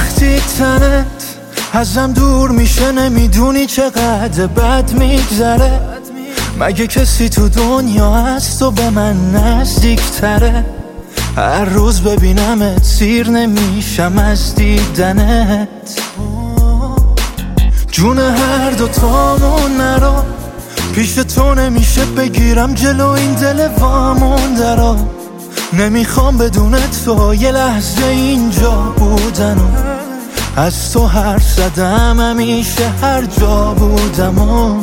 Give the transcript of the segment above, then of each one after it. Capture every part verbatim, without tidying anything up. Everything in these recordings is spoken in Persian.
وقتی تنت ازم دور میشه نمیدونی چقدر بد میگذره. مگه کسی تو دنیا هست و به من نزدیک تره؟ هر روز ببینمت سیر نمیشم از دیدنت. جون هر دو تامون نرو، پیش تو نمیشه بگیرم جلو این دل وامونده رو. نمیخوام بدون تو یه لحظه اینجا بودن و از تو حرف زدم همیشه هر جا بودم و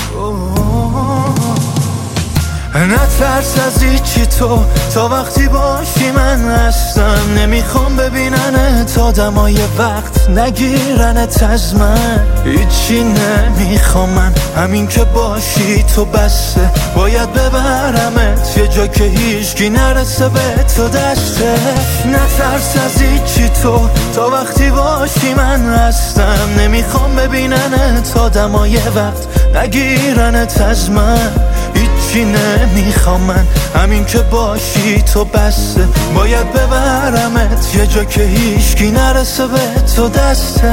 نترس از هیچی تو تا وقتی باشی من هستم. نمیخوام ببیننت آدمای وقت نگیرنت از من. هیچی نمیخوام من همین که باشی تو بسه. باید ببرمت یه جا که هیچکی نرسه به تو دسته. نترس از هیچی تو تا وقتی باشی من هستم. نمیخوام ببیننت آدمای وقت نگیرنت از من. هیچی نمیخوام من همین که باشی تو بسه. باید ببرمت یه جا که هیچکی نرسه به تو دسته.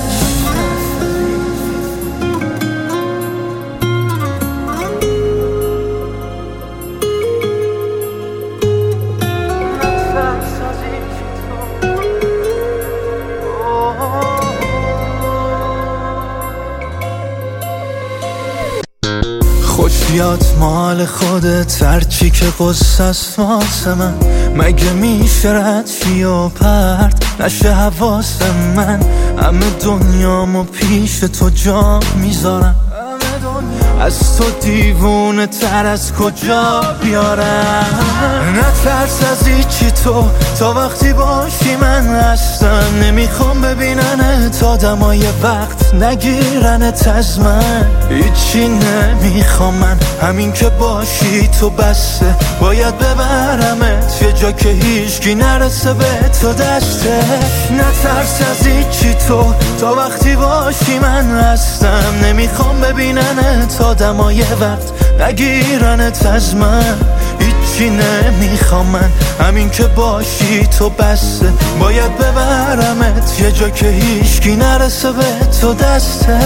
خوش بیاد مال خودت هرچی که قصه است واسه من. مگه میشه رد شی و پرت نشه حواس من. همه دنیامو پیش تو جا میذارم. از تو دیوونه تر از کجا بیارم. نترس از هیچی تو تا وقتی باشی من هستم. نمیخوام ببیننت آدمای وقت نگیرنت از من. هیچی نمیخوام من همین که باشی تو بسه. باید ببرمت یه جا که هیچکی نرسه به تو دسته. نترس از هیچی تو تا وقتی باشی من هستم. نمیخوام ببیننت آدمای وقت نگیرنت از من. هیچی نمیخوام من همین که باشی تو بسه. باید ببرمت یه جا که هیچکی نرسه به تو دسته.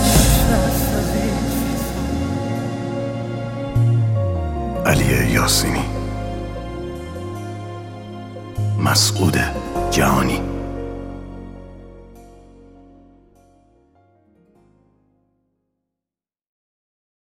علی یاسینی، مسعود جهانی.